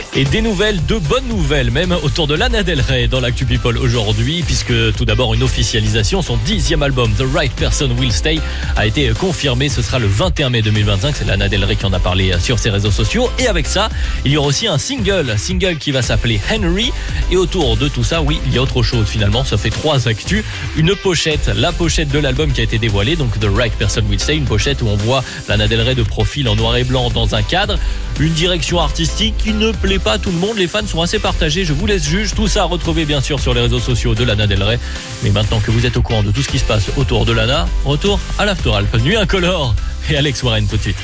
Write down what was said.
Et des nouvelles, de bonnes nouvelles même autour de Lana Del Rey dans l'Actu People aujourd'hui, puisque tout d'abord une officialisation, son 10e album The Right Person Will Stay a été confirmé. Ce sera le 21 mai 2025, c'est Lana Del Rey qui en a parlé sur ses réseaux sociaux. Et avec ça, il y aura aussi un single qui va s'appeler Henry. Et autour de tout ça, oui, il y a autre chose finalement, ça fait 3 actus. Une pochette, la pochette de l'album qui a été dévoilée, donc The Right Person Will Stay, une pochette où on voit Lana Del Rey de profil en noir et blanc dans un cadre. Une direction artistique qui ne plaît pas à tout le monde, les fans sont assez partagés, je vous laisse juger. Tout ça à retrouver bien sûr sur les réseaux sociaux de Lana Del Rey. Mais maintenant que vous êtes au courant de tout ce qui se passe autour de Lana, retour à l'After Alpes, Nuit Incolore et Alex Warren tout de suite.